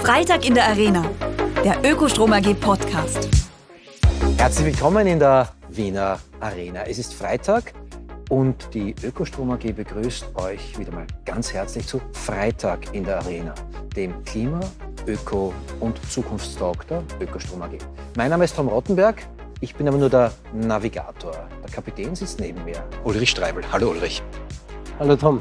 Freitag in der Arena, der Ökostrom AG Podcast. Herzlich willkommen in der Wiener Arena. Es ist Freitag und die Ökostrom AG begrüßt euch wieder mal ganz herzlich zu Freitag in der Arena, dem Klima-, Öko- und Zukunftstalk der Ökostrom AG. Mein Name ist Tom Rottenberg, ich bin aber nur der Navigator. Der Kapitän sitzt neben mir, Ulrich Streibel. Hallo Ulrich. Hallo Tom.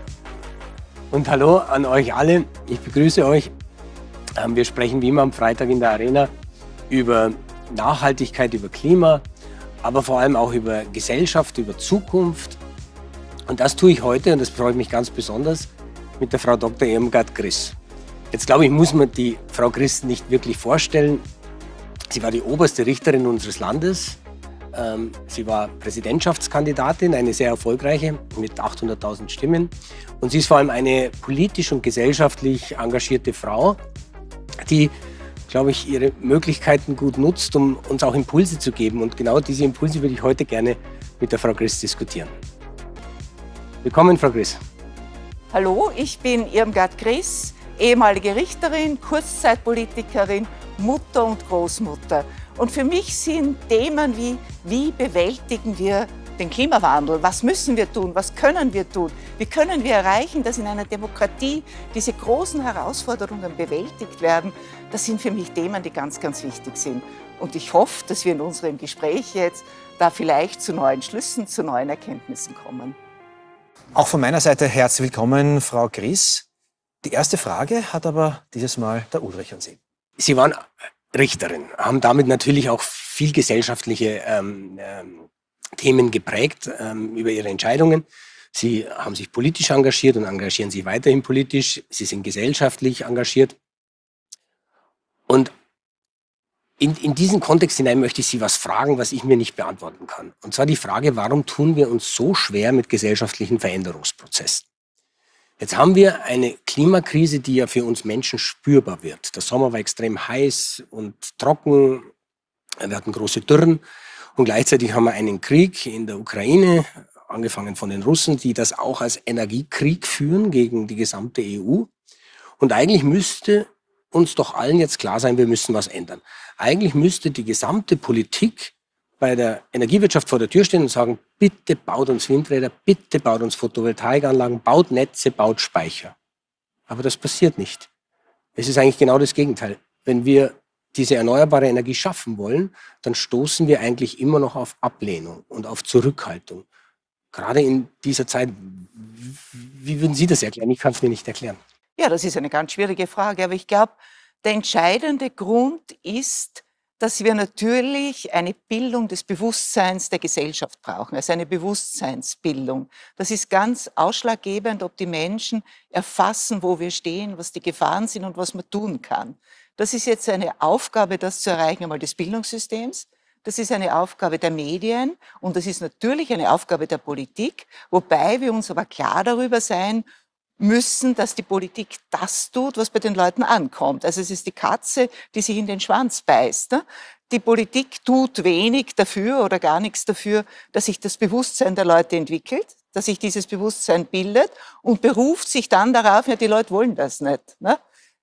Und hallo an euch alle. Ich begrüße euch. Wir sprechen wie immer am Freitag in der Arena über Nachhaltigkeit, über Klima, aber vor allem auch über Gesellschaft, über Zukunft. Und das tue ich heute, und das freut mich ganz besonders, mit der Frau Dr. Irmgard Griss. Jetzt glaube ich, muss man die Frau Griss nicht wirklich vorstellen. Sie war die oberste Richterin unseres Landes. Sie war Präsidentschaftskandidatin, eine sehr erfolgreiche, mit 800.000 Stimmen. Und sie ist vor allem eine politisch und gesellschaftlich engagierte Frau, die, glaube ich, ihre Möglichkeiten gut nutzt, um uns auch Impulse zu geben. Und genau diese Impulse würde ich heute gerne mit der Frau Griss diskutieren. Willkommen, Frau Griss. Hallo, ich bin Irmgard Griss, ehemalige Richterin, Kurzzeitpolitikerin, Mutter und Großmutter. Und für mich sind Themen wie bewältigen wir den Klimawandel? Was müssen wir tun? Was können wir tun? Wie können wir erreichen, dass in einer Demokratie diese großen Herausforderungen bewältigt werden? Das sind für mich Themen, die ganz, ganz wichtig sind. Und ich hoffe, dass wir in unserem Gespräch jetzt da vielleicht zu neuen Schlüssen, zu neuen Erkenntnissen kommen. Auch von meiner Seite herzlich willkommen, Frau Griss. Die erste Frage hat aber dieses Mal der Ulrich an Sie. Sie waren Richterin, haben damit natürlich auch viel gesellschaftliche Themen geprägt über ihre Entscheidungen. Sie haben sich politisch engagiert und engagieren sich weiterhin politisch. Sie sind gesellschaftlich engagiert. Und in diesen Kontext hinein möchte ich Sie was fragen, was ich mir nicht beantworten kann. Und zwar die Frage, warum tun wir uns so schwer mit gesellschaftlichen Veränderungsprozessen? Jetzt haben wir eine Klimakrise, die ja für uns Menschen spürbar wird. Der Sommer war extrem heiß und trocken. Wir hatten große Dürren. Und gleichzeitig haben wir einen Krieg in der Ukraine, angefangen von den Russen, die das auch als Energiekrieg führen gegen die gesamte EU. Und eigentlich müsste uns doch allen jetzt klar sein, wir müssen was ändern. Eigentlich müsste die gesamte Politik bei der Energiewirtschaft vor der Tür stehen und sagen, bitte baut uns Windräder, bitte baut uns Photovoltaikanlagen, baut Netze, baut Speicher. Aber das passiert nicht. Es ist eigentlich genau das Gegenteil. Wenn wir diese erneuerbare Energie schaffen wollen, dann stoßen wir eigentlich immer noch auf Ablehnung und auf Zurückhaltung. Gerade in dieser Zeit, wie würden Sie das erklären? Ich kann es mir nicht erklären. Ja, das ist eine ganz schwierige Frage, aber ich glaube, der entscheidende Grund ist, dass wir natürlich eine Bildung des Bewusstseins der Gesellschaft brauchen, also eine Bewusstseinsbildung. Das ist ganz ausschlaggebend, ob die Menschen erfassen, wo wir stehen, was die Gefahren sind und was man tun kann. Das ist jetzt eine Aufgabe, das zu erreichen, einmal des Bildungssystems. Das ist eine Aufgabe der Medien und das ist natürlich eine Aufgabe der Politik, wobei wir uns aber klar darüber sein müssen, dass die Politik das tut, was bei den Leuten ankommt. Also es ist die Katze, die sich in den Schwanz beißt. Ne? Die Politik tut wenig dafür oder gar nichts dafür, dass sich das Bewusstsein der Leute entwickelt, dass sich dieses Bewusstsein bildet und beruft sich dann darauf, ja, die Leute wollen das nicht. Ne?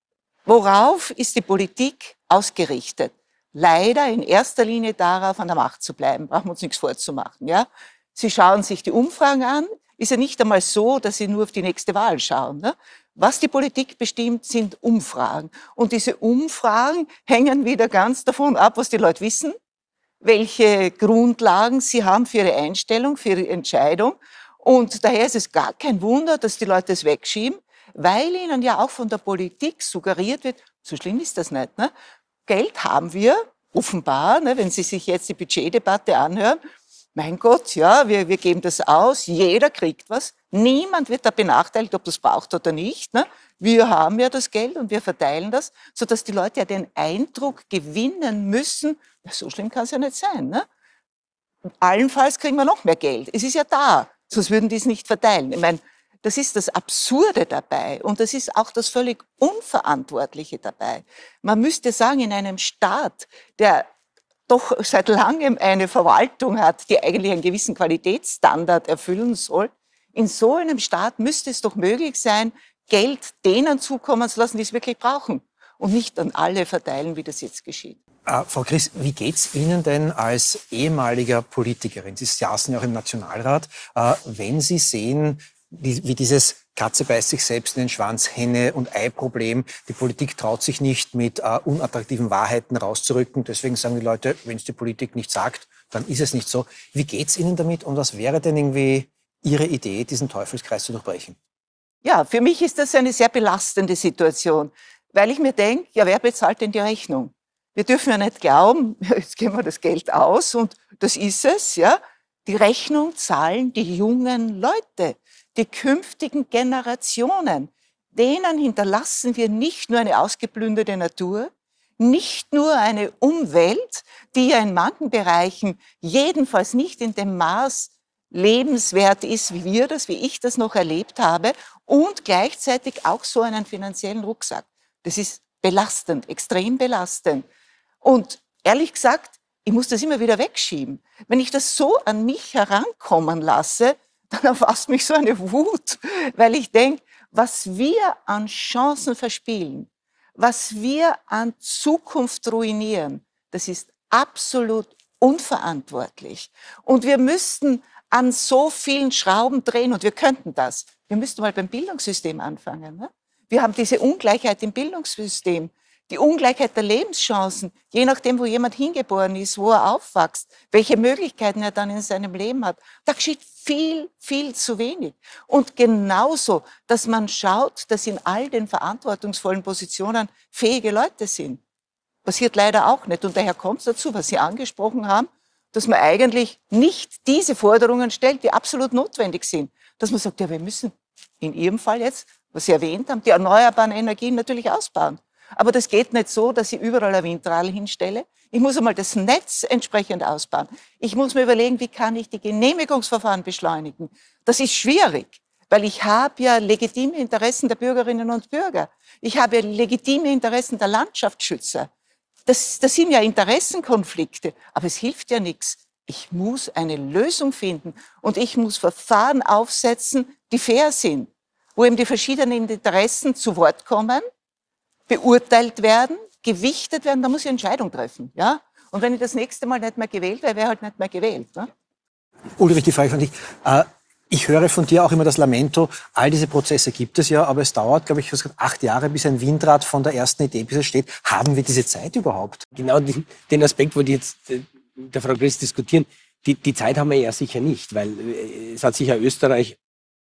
Worauf ist die Politik ausgerichtet? Leider in erster Linie darauf, an der Macht zu bleiben. Brauchen wir uns nichts vorzumachen. Ja? Sie schauen sich die Umfragen an. Ist ja nicht einmal so, dass sie nur auf die nächste Wahl schauen. Ne? Was die Politik bestimmt, sind Umfragen. Und diese Umfragen hängen wieder ganz davon ab, was die Leute wissen, welche Grundlagen sie haben für ihre Einstellung, für ihre Entscheidung. Und daher ist es gar kein Wunder, dass die Leute es wegschieben, weil ihnen ja auch von der Politik suggeriert wird, so schlimm ist das nicht. Ne? Geld haben wir, offenbar, ne, wenn Sie sich jetzt die Budgetdebatte anhören. Mein Gott, ja, wir geben das aus, jeder kriegt was, niemand wird da benachteiligt, ob das braucht oder nicht. Ne? Wir haben ja das Geld und wir verteilen das, sodass die Leute ja den Eindruck gewinnen müssen, ja, so schlimm kann es ja nicht sein. Ne? Und allenfalls kriegen wir noch mehr Geld. Es ist ja da, sonst würden die es nicht verteilen. Ich meine, das ist das Absurde dabei und das ist auch das völlig Unverantwortliche dabei. Man müsste sagen, in einem Staat, der doch seit langem eine Verwaltung hat, die eigentlich einen gewissen Qualitätsstandard erfüllen soll, in so einem Staat müsste es doch möglich sein, Geld denen zukommen zu lassen, die es wirklich brauchen. und nicht an alle verteilen, wie das jetzt geschieht. Frau Griss, wie geht's Ihnen denn als ehemaliger Politikerin? Sie saßen ja auch im Nationalrat. Wenn Sie sehen, wie dieses Katze beißt sich selbst in den Schwanz, Henne- und Ei-Problem, die Politik traut sich nicht, mit unattraktiven Wahrheiten rauszurücken. Deswegen sagen die Leute, wenn es die Politik nicht sagt, dann ist es nicht so. Wie geht's Ihnen damit und was wäre denn irgendwie Ihre Idee, diesen Teufelskreis zu durchbrechen? Ja, für mich ist das eine sehr belastende Situation, weil ich mir denke, ja, wer bezahlt denn die Rechnung? Wir dürfen ja nicht glauben, jetzt geben wir das Geld aus und das ist es, ja. Die Rechnung zahlen die jungen Leute, die künftigen Generationen. Denen hinterlassen wir nicht nur eine ausgeplünderte Natur, nicht nur eine Umwelt, die ja in manchen Bereichen jedenfalls nicht in dem Maß lebenswert ist, wie ich das noch erlebt habe, und gleichzeitig auch so einen finanziellen Rucksack. Das ist belastend, extrem belastend. Und ehrlich gesagt, ich muss das immer wieder wegschieben. Wenn ich das so an mich herankommen lasse, dann erfasst mich so eine Wut, weil ich denke, was wir an Chancen verspielen, was wir an Zukunft ruinieren, das ist absolut unverantwortlich. Und wir müssten an so vielen Schrauben drehen und wir könnten das. Wir müssten mal beim Bildungssystem anfangen. Ne? Wir haben diese Ungleichheit im Bildungssystem, die Ungleichheit der Lebenschancen, je nachdem, wo jemand hingeboren ist, wo er aufwächst, welche Möglichkeiten er dann in seinem Leben hat. Da geschieht viel, viel zu wenig. Und genauso, dass man schaut, dass in all den verantwortungsvollen Positionen fähige Leute sind. Passiert leider auch nicht. Und daher kommt es dazu, was Sie angesprochen haben, dass man eigentlich nicht diese Forderungen stellt, die absolut notwendig sind. Dass man sagt, ja, wir müssen in Ihrem Fall jetzt, was Sie erwähnt haben, die erneuerbaren Energien natürlich ausbauen. Aber das geht nicht so, dass ich überall ein Windrad hinstelle. Ich muss einmal das Netz entsprechend ausbauen. Ich muss mir überlegen, wie kann ich die Genehmigungsverfahren beschleunigen. Das ist schwierig, weil ich habe ja legitime Interessen der Bürgerinnen und Bürger. Ich habe ja legitime Interessen der Landschaftsschützer. Das sind ja Interessenkonflikte, aber es hilft ja nichts. Ich muss eine Lösung finden und ich muss Verfahren aufsetzen, die fair sind, wo eben die verschiedenen Interessen zu Wort kommen, beurteilt werden, gewichtet werden, da muss ich eine Entscheidung treffen. Ja? Und wenn ich das nächste Mal nicht mehr gewählt wäre, wäre halt nicht mehr gewählt. Ne? Ulrich, die Frage an dich. Ich höre von dir auch immer das Lamento, all diese Prozesse gibt es ja, aber es dauert, glaube ich, 8 Jahre, bis ein Windrad von der ersten Idee bis es steht. Haben wir diese Zeit überhaupt? Genau den Aspekt wollte ich jetzt der Frau Griss diskutieren. Die Zeit haben wir ja sicher nicht, weil es hat sich ja Österreich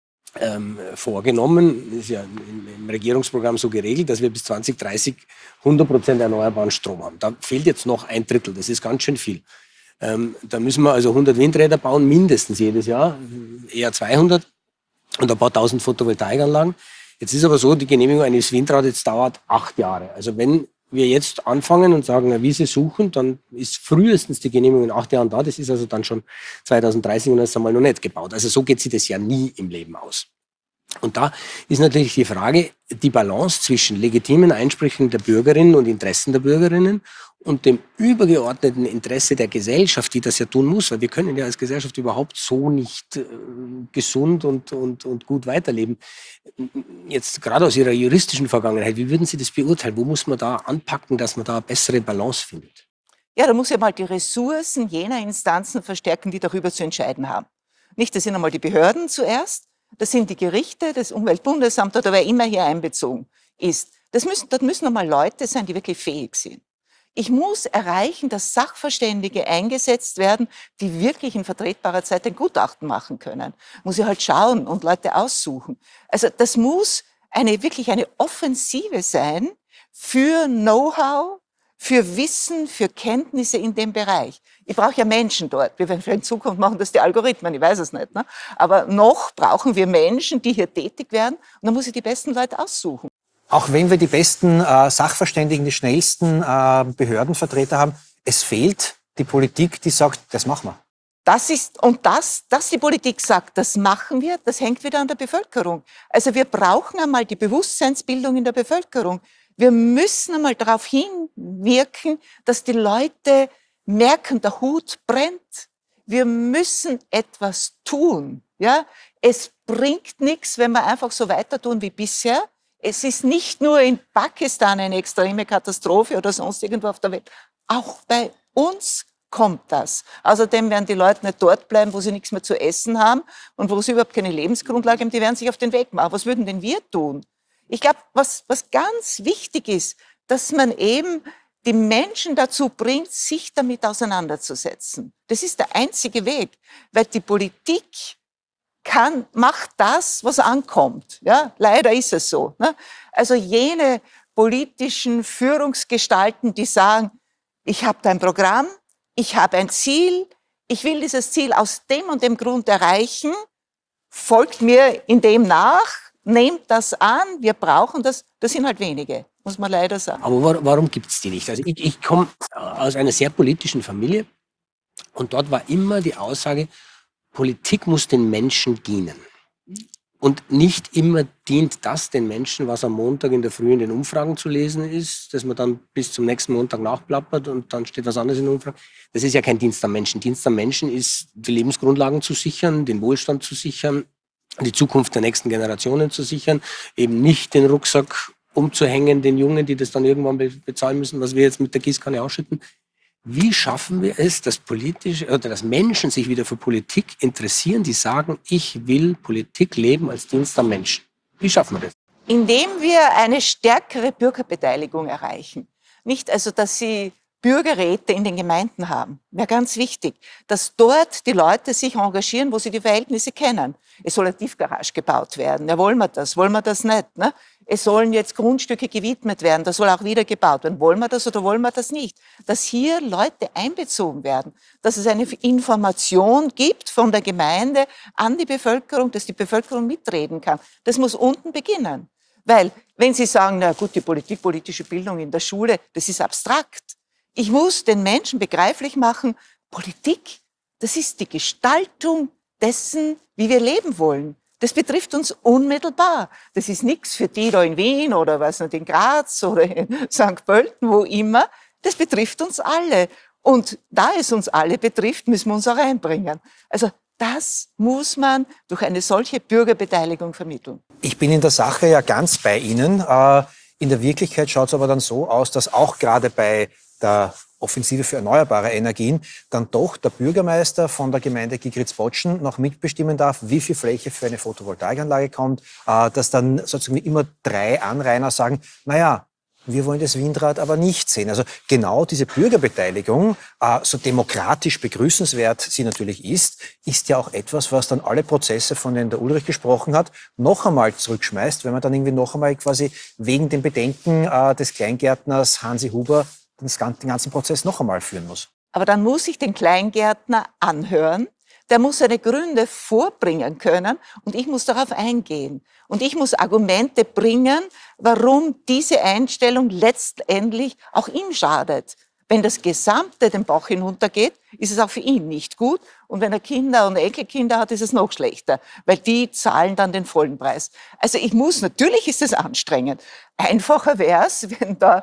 vorgenommen, ist ja im Regierungsprogramm so geregelt, dass wir bis 2030 100% erneuerbaren Strom haben. Da fehlt jetzt noch 1/3, das ist ganz schön viel. Da müssen wir also 100 Windräder bauen, mindestens jedes Jahr, eher 200 und ein paar tausend Photovoltaikanlagen. Jetzt ist aber so, die Genehmigung eines Windrades dauert 8 Jahre. Also wenn wir jetzt anfangen und sagen, eine Wiese suchen, dann ist frühestens die Genehmigung in 8 Jahren da. Das ist also dann schon 2030 und das ist einmal noch nicht gebaut. Also so geht sich das ja nie im Leben aus. Und da ist natürlich die Frage, die Balance zwischen legitimen Einsprüchen der Bürgerinnen und Interessen der Bürgerinnen und dem übergeordneten Interesse der Gesellschaft, die das ja tun muss, weil wir können ja als Gesellschaft überhaupt so nicht gesund und gut weiterleben. Jetzt gerade aus Ihrer juristischen Vergangenheit, wie würden Sie das beurteilen? Wo muss man da anpacken, dass man da eine bessere Balance findet? Ja, da muss ja mal die Ressourcen jener Instanzen verstärken, die darüber zu entscheiden haben. Nicht, das sind einmal die Behörden zuerst, das sind die Gerichte, das Umweltbundesamt oder wer immer hier einbezogen ist. Dort müssen einmal Leute sein, die wirklich fähig sind. Ich muss erreichen, dass Sachverständige eingesetzt werden, die wirklich in vertretbarer Zeit ein Gutachten machen können. Muss ich halt schauen und Leute aussuchen. Also das muss wirklich eine Offensive sein für Know-how, für Wissen, für Kenntnisse in dem Bereich. Ich brauche ja Menschen dort. Wir werden vielleicht in Zukunft machen das die Algorithmen, ich weiß es nicht. Ne? Aber noch brauchen wir Menschen, die hier tätig werden. Und dann muss ich die besten Leute aussuchen. Auch wenn wir die besten Sachverständigen, die schnellsten Behördenvertreter haben, es fehlt die Politik, die sagt, das machen wir. Dass die Politik sagt, das machen wir, das hängt wieder an der Bevölkerung. Also wir brauchen einmal die Bewusstseinsbildung in der Bevölkerung. Wir müssen einmal darauf hinwirken, dass die Leute merken, der Hut brennt. Wir müssen etwas tun. Ja? Es bringt nichts, wenn wir einfach so weiter tun wie bisher. es ist nicht nur in Pakistan eine extreme Katastrophe oder sonst irgendwo auf der Welt. Auch bei uns kommt das. Außerdem werden die Leute nicht dort bleiben, wo sie nichts mehr zu essen haben und wo sie überhaupt keine Lebensgrundlage haben. Die werden sich auf den Weg machen. Was würden denn wir tun? Ich glaube, was ganz wichtig ist, dass man eben die Menschen dazu bringt, sich damit auseinanderzusetzen. Das ist der einzige Weg, weil die Politik macht das, was ankommt. Ja, leider ist es so. Ne? Also jene politischen Führungsgestalten, die sagen, ich habe da ein Programm, ich habe ein Ziel, ich will dieses Ziel aus dem und dem Grund erreichen, folgt mir in dem nach, nehmt das an, wir brauchen das. Das sind halt wenige, muss man leider sagen. Aber warum gibt es die nicht? Also ich komme aus einer sehr politischen Familie und dort war immer die Aussage, Politik muss den Menschen dienen. Und nicht immer dient das den Menschen, was am Montag in der Früh in den Umfragen zu lesen ist, dass man dann bis zum nächsten Montag nachplappert und dann steht was anderes in den Umfragen. Das ist ja kein Dienst am Menschen. Dienst am Menschen ist, die Lebensgrundlagen zu sichern, den Wohlstand zu sichern, die Zukunft der nächsten Generationen zu sichern, eben nicht den Rucksack umzuhängen, den Jungen, die das dann irgendwann bezahlen müssen, was wir jetzt mit der Gießkanne ausschütten. Wie schaffen wir es, dass dass Menschen sich wieder für Politik interessieren, die sagen, ich will Politik leben als Dienst am Menschen? Wie schaffen wir das? Indem wir eine stärkere Bürgerbeteiligung erreichen. Nicht also, dass sie Bürgerräte in den Gemeinden haben. Wäre ganz wichtig, dass dort die Leute sich engagieren, wo sie die Verhältnisse kennen. Es soll eine Tiefgarage gebaut werden. Ja, wollen wir das nicht? Ne? Es sollen jetzt Grundstücke gewidmet werden. Das soll auch wieder gebaut werden. Wollen wir das oder wollen wir das nicht? Dass hier Leute einbezogen werden. Dass es eine Information gibt von der Gemeinde an die Bevölkerung, dass die Bevölkerung mitreden kann. Das muss unten beginnen. Weil, wenn Sie sagen, na gut, die politische Bildung in der Schule, das ist abstrakt. Ich muss den Menschen begreiflich machen, Politik, das ist die Gestaltung dessen, wie wir leben wollen. Das betrifft uns unmittelbar. Das ist nichts für die da in Wien oder was nicht, in Graz oder in St. Pölten, wo immer. Das betrifft uns alle. Und da es uns alle betrifft, müssen wir uns auch einbringen. Also das muss man durch eine solche Bürgerbeteiligung vermitteln. Ich bin in der Sache ja ganz bei Ihnen. In der Wirklichkeit schaut es aber dann so aus, dass auch gerade bei der Offensive für erneuerbare Energien dann doch der Bürgermeister von der Gemeinde Gigritz-Botschen noch mitbestimmen darf, wie viel Fläche für eine Photovoltaikanlage kommt, dass dann sozusagen immer 3 Anrainer sagen, naja, wir wollen das Windrad aber nicht sehen. Also genau diese Bürgerbeteiligung, so demokratisch begrüßenswert sie natürlich ist ja auch etwas, was dann alle Prozesse, von denen der Ulrich gesprochen hat, noch einmal zurückschmeißt, wenn man dann irgendwie noch einmal quasi wegen den Bedenken des Kleingärtners Hansi Huber den ganzen Prozess noch einmal führen muss. Aber dann muss ich den Kleingärtner anhören, der muss seine Gründe vorbringen können und ich muss darauf eingehen. Und ich muss Argumente bringen, warum diese Einstellung letztendlich auch ihm schadet. Wenn das Gesamte den Bach hinuntergeht, ist es auch für ihn nicht gut. Und wenn er Kinder und Enkelkinder hat, ist es noch schlechter, weil die zahlen dann den vollen Preis. Also natürlich ist es anstrengend. Einfacher wäre es, wenn der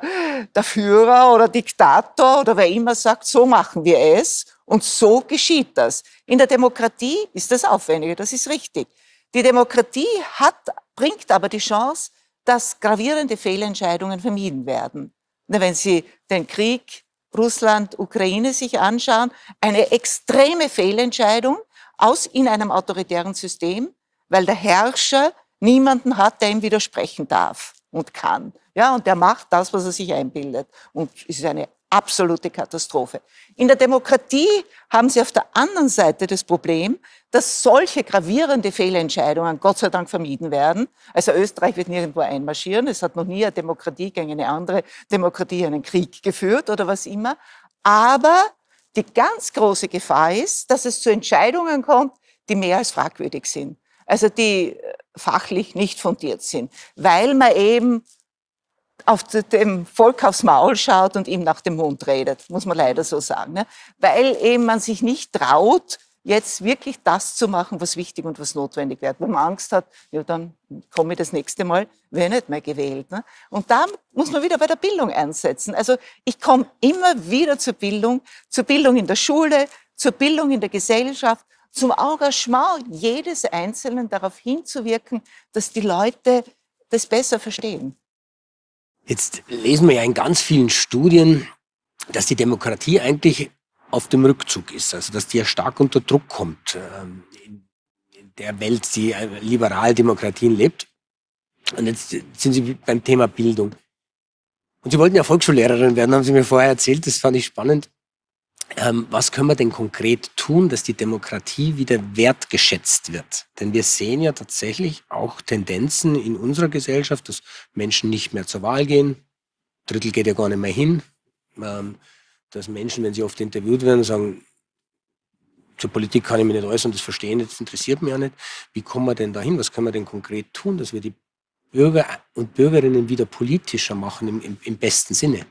Führer oder Diktator oder wer immer sagt, so machen wir es und so geschieht das. In der Demokratie ist das aufwendiger, das ist richtig. Die Demokratie bringt aber die Chance, dass gravierende Fehlentscheidungen vermieden werden. Wenn Sie den Krieg Russland, Ukraine sich anschauen, eine extreme Fehlentscheidung in einem autoritären System, weil der Herrscher niemanden hat, der ihm widersprechen darf und kann. Ja, und der macht das, was er sich einbildet. Und es ist eine absolute Katastrophe. In der Demokratie haben Sie auf der anderen Seite das Problem, dass solche gravierende Fehlentscheidungen Gott sei Dank vermieden werden. Also Österreich wird nirgendwo einmarschieren. Es hat noch nie eine Demokratie gegen eine andere Demokratie einen Krieg geführt oder was immer. Aber die ganz große Gefahr ist, dass es zu Entscheidungen kommt, die mehr als fragwürdig sind. Also die fachlich nicht fundiert sind, weil man eben auf dem Volk aufs Maul schaut und ihm nach dem Mund redet, muss man leider so sagen. Ne? Weil eben man sich nicht traut, jetzt wirklich das zu machen, was wichtig und was notwendig wird. Wenn man Angst hat, ja, dann komme ich das nächste Mal, werde nicht mehr gewählt. Ne? Und da muss man wieder bei der Bildung einsetzen. Also ich komme immer wieder zur Bildung in der Schule, zur Bildung in der Gesellschaft, zum Engagement jedes Einzelnen darauf hinzuwirken, dass die Leute das besser verstehen. Jetzt lesen wir ja in ganz vielen Studien, dass die Demokratie eigentlich auf dem Rückzug ist, also dass die ja stark unter Druck kommt in der Welt, die liberal Demokratien lebt. Und jetzt sind Sie beim Thema Bildung. Und Sie wollten ja Volksschullehrerin werden, haben Sie mir vorher erzählt, das fand ich spannend. Was können wir denn konkret tun, dass die Demokratie wieder wertgeschätzt wird? Denn wir sehen ja tatsächlich auch Tendenzen in unserer Gesellschaft, dass Menschen nicht mehr zur Wahl gehen. Ein Drittel geht ja gar nicht mehr hin. Dass Menschen, wenn sie oft interviewt werden, sagen, zur Politik kann ich mich nicht äußern, das verstehen, das interessiert mich ja nicht. Wie kommen wir denn dahin? Was können wir denn konkret tun, dass wir die Bürger und Bürgerinnen wieder politischer machen im besten Sinne?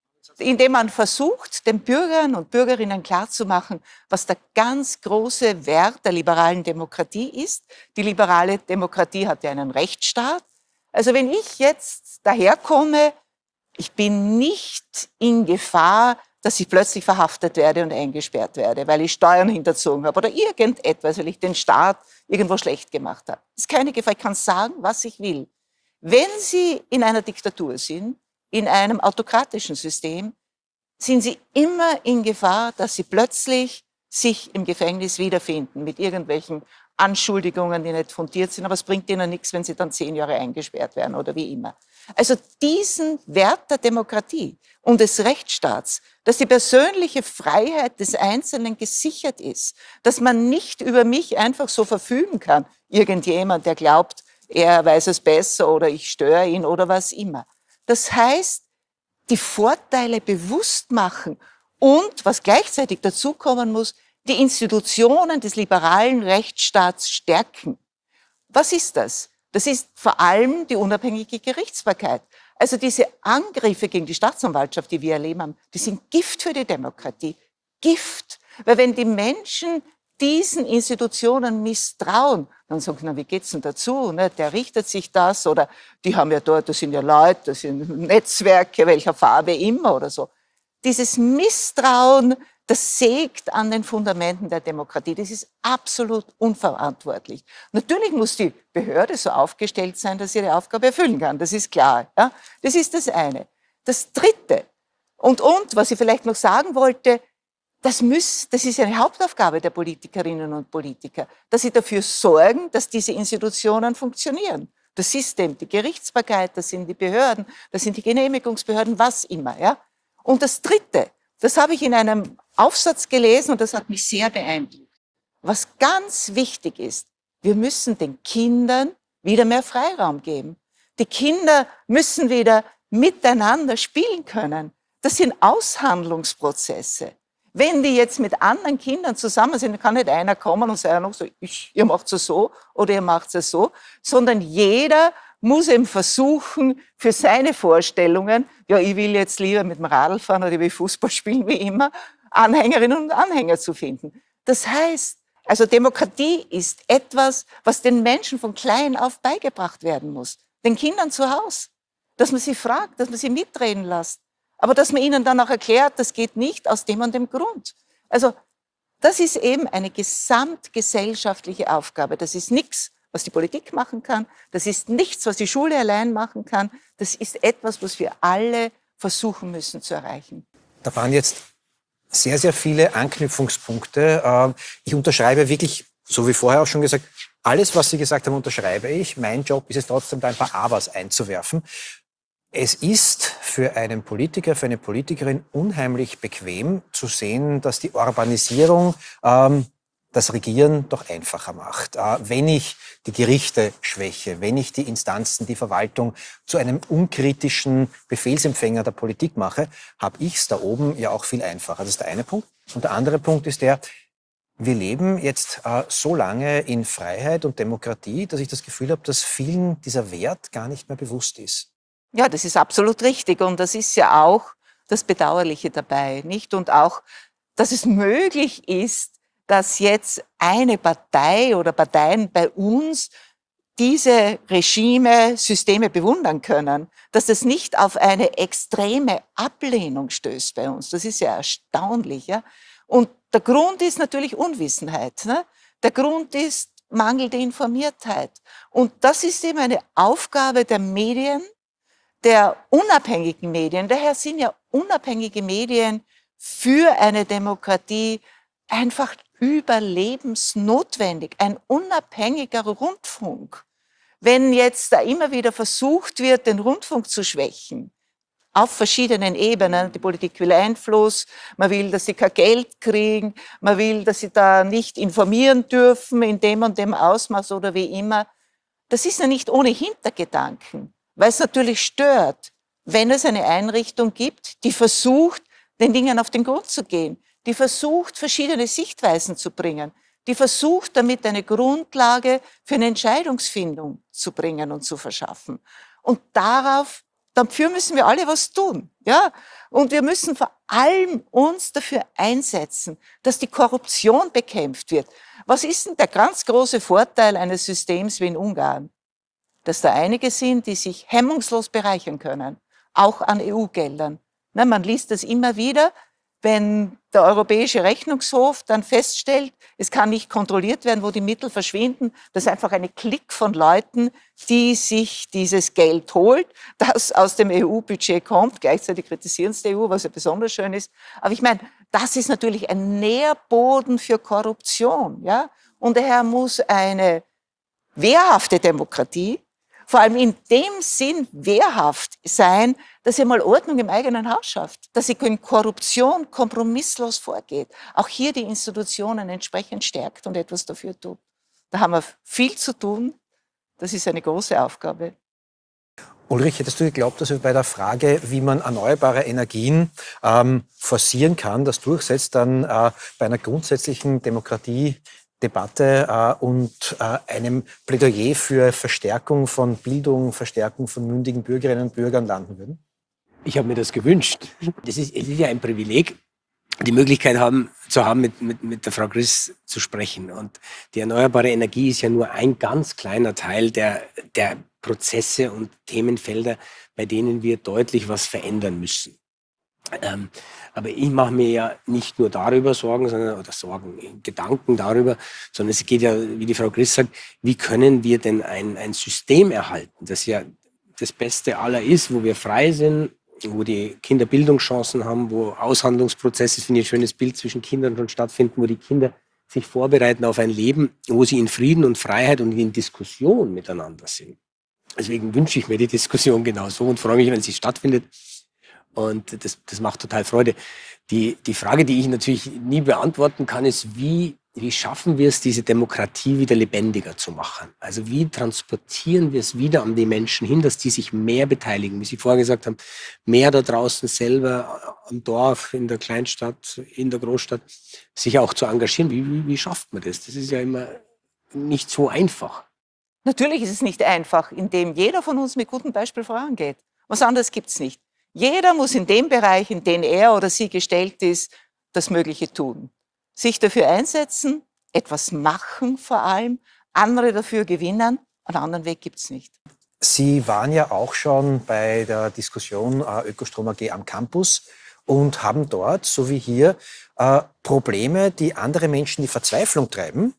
Indem man versucht, den Bürgern und Bürgerinnen klarzumachen, was der ganz große Wert der liberalen Demokratie ist. Die liberale Demokratie hat ja einen Rechtsstaat. Also wenn ich jetzt daherkomme, ich bin nicht in Gefahr, dass ich plötzlich verhaftet werde und eingesperrt werde, weil ich Steuern hinterzogen habe oder irgendetwas, weil ich den Staat irgendwo schlecht gemacht habe. Das ist keine Gefahr, ich kann sagen, was ich will. Wenn Sie in einer Diktatur sind, in einem autokratischen System, sind Sie immer in Gefahr, dass Sie plötzlich sich im Gefängnis wiederfinden mit irgendwelchen Anschuldigungen, die nicht fundiert sind, aber es bringt Ihnen nichts, wenn Sie dann 10 Jahre eingesperrt werden oder wie immer. Also diesen Wert der Demokratie und des Rechtsstaats, dass die persönliche Freiheit des Einzelnen gesichert ist, dass man nicht über mich einfach so verfügen kann, irgendjemand, der glaubt, er weiß es besser oder ich störe ihn oder was immer. Das heißt, die Vorteile bewusst machen und, was gleichzeitig dazukommen muss, die Institutionen des liberalen Rechtsstaats stärken. Was ist das? Das ist vor allem die unabhängige Gerichtsbarkeit. Also diese Angriffe gegen die Staatsanwaltschaft, die wir erleben haben, die sind Gift für die Demokratie. Gift. Weil wenn die Menschen diesen Institutionen misstrauen, dann sagen sie, na, wie geht's denn dazu? Ne? Der richtet sich das oder die haben ja dort, das sind ja Leute, das sind Netzwerke, welcher Farbe immer oder so. Dieses Misstrauen, das sägt an den Fundamenten der Demokratie. Das ist absolut unverantwortlich. Natürlich muss die Behörde so aufgestellt sein, dass sie ihre Aufgabe erfüllen kann. Das ist klar. Ja? Das ist das eine. Das Dritte. Und was ich vielleicht noch sagen wollte, das ist eine Hauptaufgabe der Politikerinnen und Politiker, dass sie dafür sorgen, dass diese Institutionen funktionieren. Das System, die Gerichtsbarkeit, das sind die Behörden, das sind die Genehmigungsbehörden, was immer. Ja? Und das Dritte, das habe ich in einem Aufsatz gelesen und das hat mich sehr beeindruckt. Was ganz wichtig ist, wir müssen den Kindern wieder mehr Freiraum geben. Die Kinder müssen wieder miteinander spielen können. Das sind Aushandlungsprozesse. Wenn die jetzt mit anderen Kindern zusammen sind, dann kann nicht einer kommen und sagen, so, ihr macht es so oder ihr macht es so, sondern jeder muss eben versuchen, für seine Vorstellungen, ja, ich will jetzt lieber mit dem Radl fahren oder ich will Fußball spielen, wie immer, Anhängerinnen und Anhänger zu finden. Das heißt, also Demokratie ist etwas, was den Menschen von klein auf beigebracht werden muss. Den Kindern zu Hause. Dass man sie fragt, dass man sie mitreden lässt. Aber dass man ihnen dann auch erklärt, das geht nicht aus dem und dem Grund. Also das ist eben eine gesamtgesellschaftliche Aufgabe. Das ist nichts, was die Politik machen kann. Das ist nichts, was die Schule allein machen kann. Das ist etwas, was wir alle versuchen müssen zu erreichen. Da waren jetzt sehr, sehr viele Anknüpfungspunkte. Ich unterschreibe wirklich, so wie vorher auch schon gesagt, alles, was Sie gesagt haben, unterschreibe ich. Mein Job ist es trotzdem, da ein paar Abers einzuwerfen. Es ist für einen Politiker, für eine Politikerin unheimlich bequem zu sehen, dass die Urbanisierung das Regieren doch einfacher macht. Wenn ich die Gerichte schwäche, wenn ich die Instanzen, die Verwaltung zu einem unkritischen Befehlsempfänger der Politik mache, habe ich es da oben ja auch viel einfacher. Das ist der eine Punkt. Und der andere Punkt ist der, wir leben jetzt so lange in Freiheit und Demokratie, dass ich das Gefühl habe, dass vielen dieser Wert gar nicht mehr bewusst ist. Ja, das ist absolut richtig und das ist ja auch das Bedauerliche dabei, nicht? Und auch, dass es möglich ist, dass jetzt eine Partei oder Parteien bei uns diese Regime, Systeme bewundern können, dass das nicht auf eine extreme Ablehnung stößt bei uns. Das ist ja erstaunlich. Ja? Und der Grund ist natürlich Unwissenheit. Ne? Der Grund ist mangelnde Informiertheit. Und das ist eben eine Aufgabe der Medien, der unabhängigen Medien. Daher sind ja unabhängige Medien für eine Demokratie einfach überlebensnotwendig. Ein unabhängiger Rundfunk. Wenn jetzt da immer wieder versucht wird, den Rundfunk zu schwächen, auf verschiedenen Ebenen. Die Politik will Einfluss, man will, dass sie kein Geld kriegen, man will, dass sie da nicht informieren dürfen in dem und dem Ausmaß oder wie immer. Das ist ja nicht ohne Hintergedanken, weil es natürlich stört, wenn es eine Einrichtung gibt, die versucht, den Dingen auf den Grund zu gehen, die versucht, verschiedene Sichtweisen zu bringen, die versucht, damit eine Grundlage für eine Entscheidungsfindung zu bringen und zu verschaffen. Und dafür müssen wir alle was tun, ja. Und wir müssen vor allem uns dafür einsetzen, dass die Korruption bekämpft wird. Was ist denn der ganz große Vorteil eines Systems wie in Ungarn? Dass da einige sind, die sich hemmungslos bereichern können, auch an EU-Geldern. Man liest das immer wieder, wenn der Europäische Rechnungshof dann feststellt, es kann nicht kontrolliert werden, wo die Mittel verschwinden. Das ist einfach eine Clique von Leuten, die sich dieses Geld holt, das aus dem EU-Budget kommt. Gleichzeitig kritisieren sie die EU, was ja besonders schön ist. Aber ich meine, das ist natürlich ein Nährboden für Korruption. Ja? Und daher muss eine wehrhafte Demokratie vor allem in dem Sinn wehrhaft sein, dass sie mal Ordnung im eigenen Haus schafft, dass sie gegen Korruption kompromisslos vorgeht, auch hier die Institutionen entsprechend stärkt und etwas dafür tut. Da haben wir viel zu tun. Das ist eine große Aufgabe. Ulrich, hättest du geglaubt, dass wir bei der Frage, wie man erneuerbare Energien forcieren kann, das durchsetzt, dann bei einer grundsätzlichen Demokratiedebatte und einem Plädoyer für Verstärkung von Bildung, Verstärkung von mündigen Bürgerinnen und Bürgern landen würden? Ich habe mir das gewünscht. Es ist ja ein Privileg, die Möglichkeit zu haben, mit der Frau Griss zu sprechen. Und die erneuerbare Energie ist ja nur ein ganz kleiner Teil der Prozesse und Themenfelder, bei denen wir deutlich was verändern müssen. Aber ich mache mir ja nicht nur darüber Gedanken darüber, sondern es geht ja, wie die Frau Griss sagt, wie können wir denn ein System erhalten, das ja das Beste aller ist, wo wir frei sind, wo die Kinder Bildungschancen haben, wo Aushandlungsprozesse, finde ich ein schönes Bild, zwischen Kindern schon stattfinden, wo die Kinder sich vorbereiten auf ein Leben, wo sie in Frieden und Freiheit und in Diskussion miteinander sind. Deswegen wünsche ich mir die Diskussion genauso und freue mich, wenn sie stattfindet. Und das macht total Freude. Die Frage, die ich natürlich nie beantworten kann, ist, wie schaffen wir es, diese Demokratie wieder lebendiger zu machen? Also wie transportieren wir es wieder an die Menschen hin, dass die sich mehr beteiligen? Wie Sie vorher gesagt haben, mehr da draußen selber am Dorf, in der Kleinstadt, in der Großstadt, sich auch zu engagieren. Wie schafft man das? Das ist ja immer nicht so einfach. Natürlich ist es nicht einfach, indem jeder von uns mit gutem Beispiel vorangeht. Was anderes gibt's nicht. Jeder muss in dem Bereich, in den er oder sie gestellt ist, das Mögliche tun. Sich dafür einsetzen, etwas machen vor allem, andere dafür gewinnen. Einen anderen Weg gibt's nicht. Sie waren ja auch schon bei der Diskussion Ökostrom AG am Campus und haben dort, so wie hier, Probleme, die andere Menschen in die Verzweiflung treiben,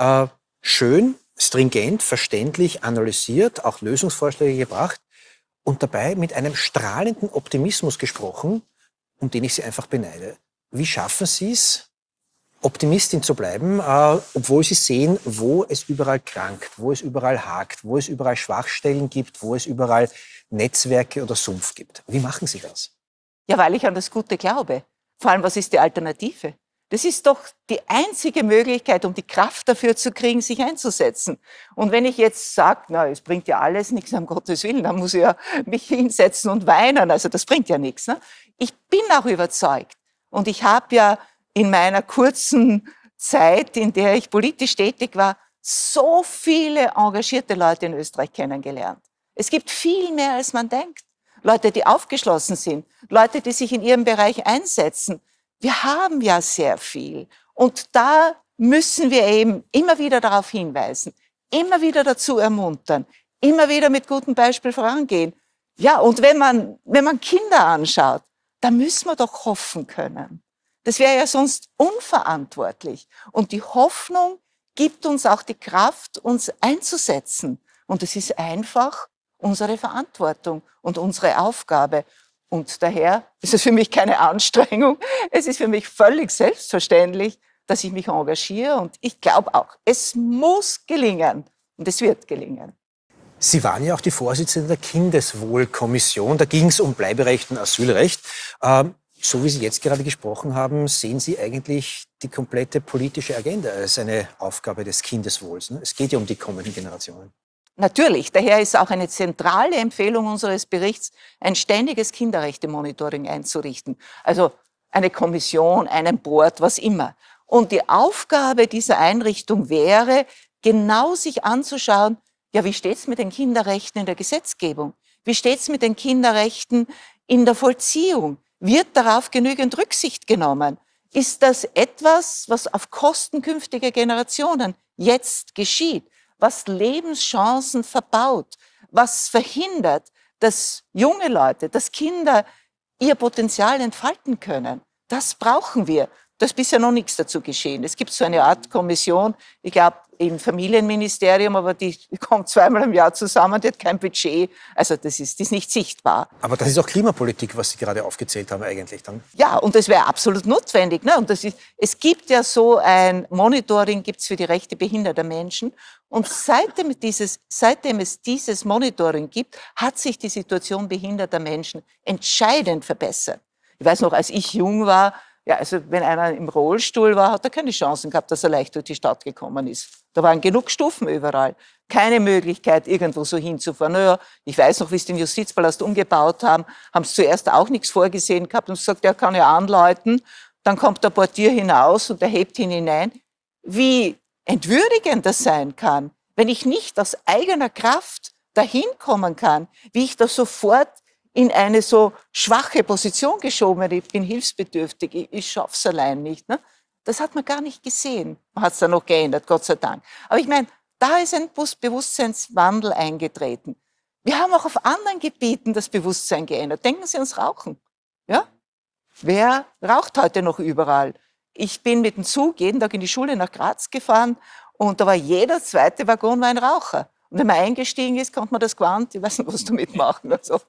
schön, stringent, verständlich analysiert, auch Lösungsvorschläge gebracht und dabei mit einem strahlenden Optimismus gesprochen, um den ich Sie einfach beneide. Wie schaffen Sie es, Optimistin zu bleiben, obwohl Sie sehen, wo es überall krankt, wo es überall hakt, wo es überall Schwachstellen gibt, wo es überall Netzwerke oder Sumpf gibt? Wie machen Sie das? Ja, weil ich an das Gute glaube. Vor allem, was ist die Alternative? Das ist doch die einzige Möglichkeit, um die Kraft dafür zu kriegen, sich einzusetzen. Und wenn ich jetzt sage, na, es bringt ja alles nichts, um Gottes Willen, dann muss ich ja mich hinsetzen und weinen. Also das bringt ja nichts. Ne? Ich bin auch überzeugt. Und ich habe ja in meiner kurzen Zeit, in der ich politisch tätig war, so viele engagierte Leute in Österreich kennengelernt. Es gibt viel mehr, als man denkt. Leute, die aufgeschlossen sind, Leute, die sich in ihrem Bereich einsetzen. Wir haben ja sehr viel. Und da müssen wir eben immer wieder darauf hinweisen, immer wieder dazu ermuntern, immer wieder mit gutem Beispiel vorangehen. Ja, und wenn man Kinder anschaut, dann müssen wir doch hoffen können. Das wäre ja sonst unverantwortlich. Und die Hoffnung gibt uns auch die Kraft, uns einzusetzen. Und es ist einfach unsere Verantwortung und unsere Aufgabe. Und daher ist es für mich keine Anstrengung. Es ist für mich völlig selbstverständlich, dass ich mich engagiere. Und ich glaube auch, es muss gelingen. Und es wird gelingen. Sie waren ja auch die Vorsitzende der Kindeswohlkommission. Da ging es um Bleiberecht und Asylrecht. So wie Sie jetzt gerade gesprochen haben, sehen Sie eigentlich die komplette politische Agenda als eine Aufgabe des Kindeswohls. Ne? Es geht ja um die kommenden Generationen. Natürlich, daher ist auch eine zentrale Empfehlung unseres Berichts, ein ständiges Kinderrechte-Monitoring einzurichten. Also eine Kommission, einen Board, was immer. Und die Aufgabe dieser Einrichtung wäre, genau sich anzuschauen, ja, wie steht es mit den Kinderrechten in der Gesetzgebung? Wie steht es mit den Kinderrechten in der Vollziehung? Wird darauf genügend Rücksicht genommen? Ist das etwas, was auf Kosten künftiger Generationen jetzt geschieht? Was Lebenschancen verbaut? Was verhindert, dass junge Leute, dass Kinder ihr Potenzial entfalten können? Das brauchen wir. Da ist bisher noch nichts dazu geschehen. Es gibt so eine Art Kommission, ich glaube im Familienministerium, aber die kommt zweimal im Jahr zusammen, die hat kein Budget. Also das ist nicht sichtbar. Aber das ist auch Klimapolitik, was Sie gerade aufgezählt haben eigentlich dann. Ja, und das wäre absolut notwendig. Ne? Und es gibt ja so ein Monitoring gibt's für die Rechte behinderter Menschen. Und seitdem es dieses Monitoring gibt, hat sich die Situation behinderter Menschen entscheidend verbessert. Ich weiß noch, als ich jung war, ja, also wenn einer im Rollstuhl war, hat er keine Chancen gehabt, dass er leicht durch die Stadt gekommen ist. Da waren genug Stufen überall. Keine Möglichkeit, irgendwo so hinzufahren. Naja, ich weiß noch, wie sie den Justizpalast umgebaut haben, haben sie zuerst auch nichts vorgesehen gehabt und gesagt, er kann ja anläuten. Dann kommt der Portier hinaus und er hebt ihn hinein. Wie entwürdigend das sein kann, wenn ich nicht aus eigener Kraft dahin kommen kann, wie ich da sofort in eine so schwache Position geschoben werde. Ich bin hilfsbedürftig, ich schaff's allein nicht. Ne? Das hat man gar nicht gesehen. Man hat es dann noch geändert, Gott sei Dank. Aber ich meine, da ist ein Bewusstseinswandel eingetreten. Wir haben auch auf anderen Gebieten das Bewusstsein geändert. Denken Sie ans Rauchen. Ja? Wer raucht heute noch überall? Ich bin mit dem Zug jeden Tag in die Schule nach Graz gefahren und da war jeder zweite Waggon war ein Raucher. Und wenn man eingestiegen ist, konnte man das Gewand, ich weiß nicht, was damit machen.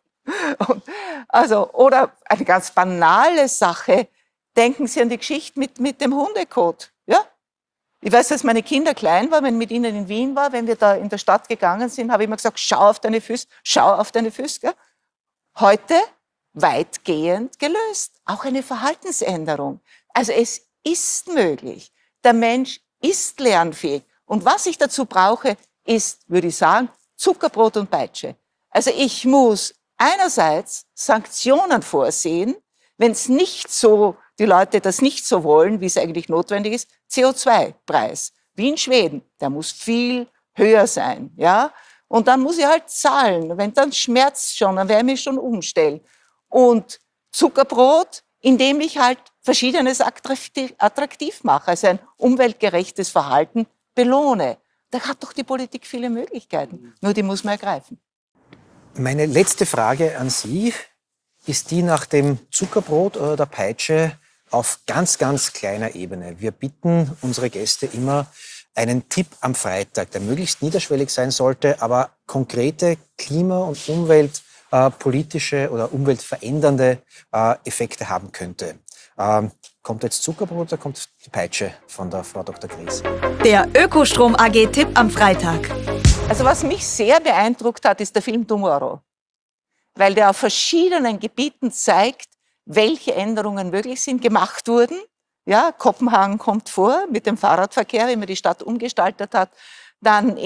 Oder eine ganz banale Sache, denken Sie an die Geschichte mit dem Hundekot. Ja? Ich weiß, als meine Kinder klein waren, wenn ich mit ihnen in Wien war, wenn wir da in der Stadt gegangen sind, habe ich immer gesagt, schau auf deine Füße, schau auf deine Füße. Gell? Heute weitgehend gelöst. Auch eine Verhaltensänderung. Also es ist möglich. Der Mensch ist lernfähig. Und was ich dazu brauche, ist, würde ich sagen, Zuckerbrot und Peitsche. Also ich muss einerseits Sanktionen vorsehen, wenn es nicht so, die Leute das nicht so wollen, wie es eigentlich notwendig ist, CO2-Preis. Wie in Schweden, der muss viel höher sein, ja. Und dann muss ich halt zahlen. Wenn dann schmerzt schon, dann werde ich mich schon umstellen. Und Zuckerbrot, indem ich halt Verschiedenes attraktiv mache, also ein umweltgerechtes Verhalten belohne. Da hat doch die Politik viele Möglichkeiten, nur die muss man ergreifen. Meine letzte Frage an Sie ist die nach dem Zuckerbrot oder der Peitsche auf ganz, ganz kleiner Ebene. Wir bitten unsere Gäste immer einen Tipp am Freitag, der möglichst niederschwellig sein sollte, aber konkrete klima- und umweltpolitische oder umweltverändernde Effekte haben könnte. Kommt jetzt Zuckerbrot oder kommt die Peitsche von der Frau Dr. Gries? Der Ökostrom AG-Tipp am Freitag. Also was mich sehr beeindruckt hat, ist der Film Tomorrow, weil der auf verschiedenen Gebieten zeigt, welche Änderungen möglich sind, gemacht wurden. Ja, Kopenhagen kommt vor mit dem Fahrradverkehr, wie man die Stadt umgestaltet hat. Dann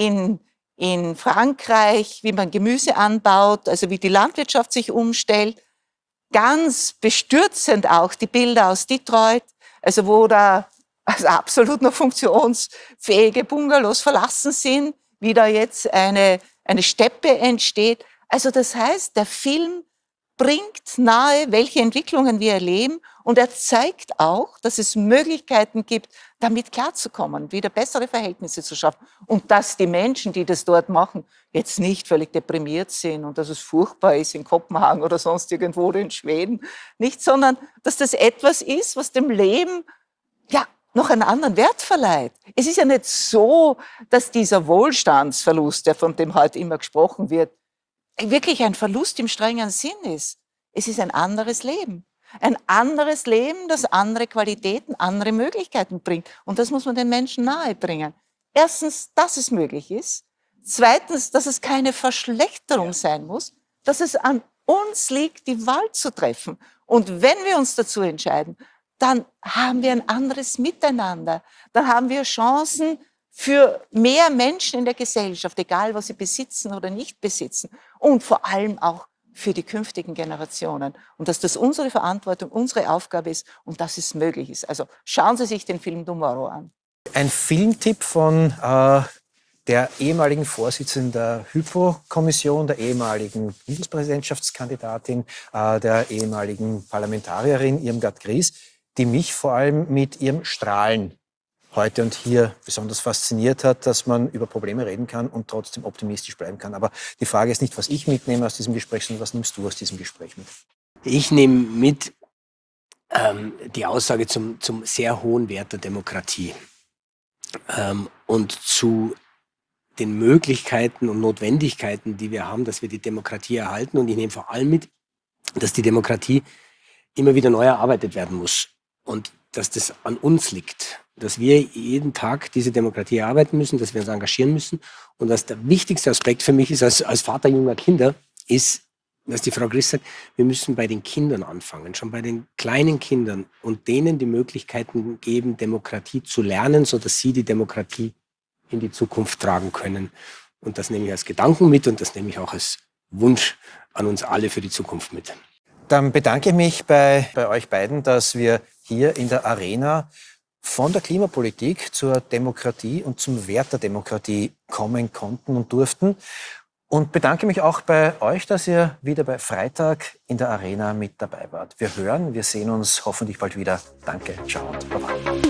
in Frankreich, wie man Gemüse anbaut, also wie die Landwirtschaft sich umstellt. Ganz bestürzend auch die Bilder aus Detroit, also wo da absolut noch funktionsfähige Bungalows verlassen sind, wie da jetzt eine Steppe entsteht. Also das heißt, der Film bringt nahe, welche Entwicklungen wir erleben und er zeigt auch, dass es Möglichkeiten gibt, damit klarzukommen, wieder bessere Verhältnisse zu schaffen und dass die Menschen, die das dort machen, jetzt nicht völlig deprimiert sind und dass es furchtbar ist in Kopenhagen oder sonst irgendwo oder in Schweden, nicht, sondern dass das etwas ist, was dem Leben ja noch einen anderen Wert verleiht. Es ist ja nicht so, dass dieser Wohlstandsverlust, von dem heute immer gesprochen wird, wirklich ein Verlust im strengen Sinn ist. Es ist ein anderes Leben. Ein anderes Leben, das andere Qualitäten, andere Möglichkeiten bringt. Und das muss man den Menschen nahebringen. Erstens, dass es möglich ist. Zweitens, dass es keine Verschlechterung sein muss. Dass es an uns liegt, die Wahl zu treffen. Und wenn wir uns dazu entscheiden, dann haben wir ein anderes Miteinander. Dann haben wir Chancen für mehr Menschen in der Gesellschaft, egal was sie besitzen oder nicht besitzen. Und vor allem auch für die künftigen Generationen. Und dass das unsere Verantwortung, unsere Aufgabe ist und dass es möglich ist. Also schauen Sie sich den Film Tomorrow an. Ein Filmtipp von der ehemaligen Vorsitzenden der Hypo-Kommission, der ehemaligen Bundespräsidentschaftskandidatin, der ehemaligen Parlamentarierin Irmgard Gries, die mich vor allem mit ihrem Strahlen heute und hier besonders fasziniert hat, dass man über Probleme reden kann und trotzdem optimistisch bleiben kann. Aber die Frage ist nicht, was ich mitnehme aus diesem Gespräch, sondern was nimmst du aus diesem Gespräch mit? Ich nehme mit die Aussage zum sehr hohen Wert der Demokratie und zu den Möglichkeiten und Notwendigkeiten, die wir haben, dass wir die Demokratie erhalten. Und ich nehme vor allem mit, dass die Demokratie immer wieder neu erarbeitet werden muss und dass das an uns liegt, dass wir jeden Tag diese Demokratie erarbeiten müssen, dass wir uns engagieren müssen und dass der wichtigste Aspekt für mich ist, als Vater junger Kinder, ist, dass die Frau Gries sagt, wir müssen bei den Kindern anfangen, schon bei den kleinen Kindern und denen die Möglichkeiten geben, Demokratie zu lernen, sodass sie die Demokratie in die Zukunft tragen können. Und das nehme ich als Gedanken mit und das nehme ich auch als Wunsch an uns alle für die Zukunft mit. Dann bedanke ich mich bei euch beiden, dass wir hier in der Arena von der Klimapolitik zur Demokratie und zum Wert der Demokratie kommen konnten und durften. Und bedanke mich auch bei euch, dass ihr wieder bei Freitag in der Arena mit dabei wart. Wir hören, wir sehen uns hoffentlich bald wieder. Danke, ciao und baba.